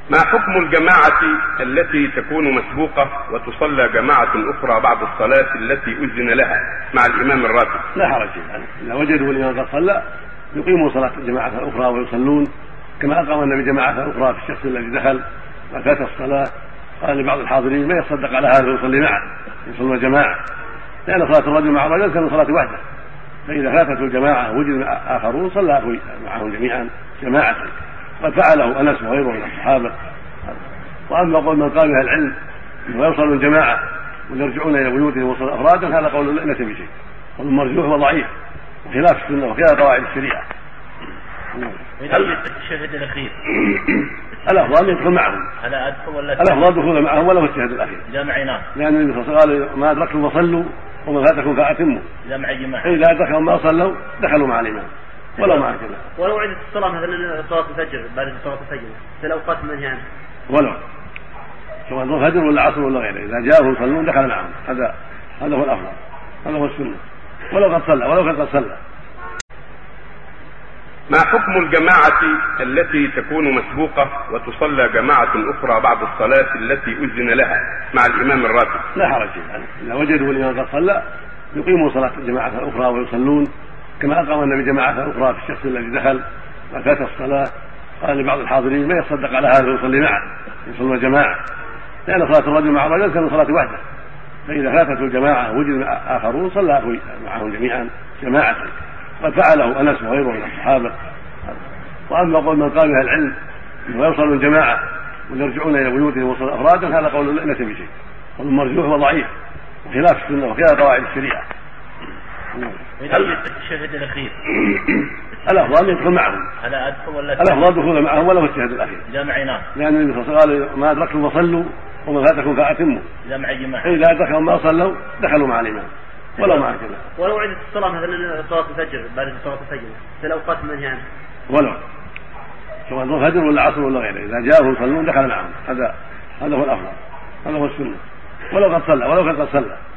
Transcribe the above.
ما حكم الجماعة التي تكون مسبوقة وتصلى جماعة أخرى بعد الصلاة التي أذن لها مع الإمام الراتب؟ لا حرج يعني، إذا وجدوا الإمام قد صلى يقيموا صلاة جماعة أخرى ويصلون كما أقام النبي جماعة أخرى في الشخص الذي دخل وفات الصلاة. قال لبعض الحاضرين ما يصدق على هذا ويصلي معه، يصلون جماعة، لأن صلاة الرجل مع الرجل كان صلاة وحده، فإذا فاتته الجماعة وجد آخرون صلى معهم جميعا جماعة، قد فعله أنس وغيره من الصحابة. وأما قول من قال أهل العلم ويوصلوا الجماعة ويرجعون إلى بيوتهم وصلوا أفرادا، هذا قول ليس بشيء، قول مرجوح وضعيف وخلاف السنة وخلاف قواعد الشريعة. الشهد الأخير الأفضل يدخل معهم، الأفضل دخول معهم ولو الشهد الأخير، لأن النبي صلى الله عليه وسلم قال: ما أدركتم فصلوا وما فاتكم فأتموا. إذا أدركهم ما صلوا دخلوا مع الإمام ولو مع الجماعة. ولو عدت الصلاة مثلا صلاة الفجر بعد صلاة الفجر في الأوقات المنهية عنها، ولو سواء الفجر ولا عصر ولا غيره، إذا جاءوا يصلون دخل معهم، هذا هو الأفضل، هذا هو السنة، ولو قد صلى ولو كان قد صلى. ما حكم الجماعة التي تكون مسبوقة وتصلى جماعة أخرى بعد الصلاة التي أذن لها مع الإمام الراتب؟ لا حرج يعني، إذا وجدوا الإمام قد صلى يقيموا صلاة جماعة أخرى ويصلون كما أقام النبي جماعة أخرى في الشخص الذي دخل وفات الصلاة. قال لبعض الحاضرين ما يصدق على هذا ويصلي معه، يصلون جماعة، لأن صلاة الرجل مع الرجل كان صلاة وحده، فإذا فاتته الجماعة وجد آخرون صلى معهم جميعا جماعة، قد فعله أنس وغيره من الصحابة. وأما قول من قال أهل العلم ويوصلوا الجماعة ويرجعون إلى بيوتهم وصلوا أفرادا، هذا قول ليس بشيء، قول مرجوح وضعيف وخلاف السنة وخلاف قواعد الشريعة. الشهد الأخير الأفضل يدخل معهم، الأفضل دخول معهم ولو الشهد الأخير، لأن النبي صلى الله عليه وسلم قال: ما أدركتم فصلوا وما فاتكم فأتموا. إذا أدركهم ما صلوا دخلوا مع الإمام ولو مع الجماعة. ولو عدت الصلاة مثلا صلاة الفجر بعد صلاة الفجر في الأوقات المنهية عنها، ولو سواء الفجر ولا عصر ولا غيره، إذا جاءوا يصلون دخل معهم، هذا هو الأفضل، هذا هو السنة، ولو قد صلى ولو كان قد صلى.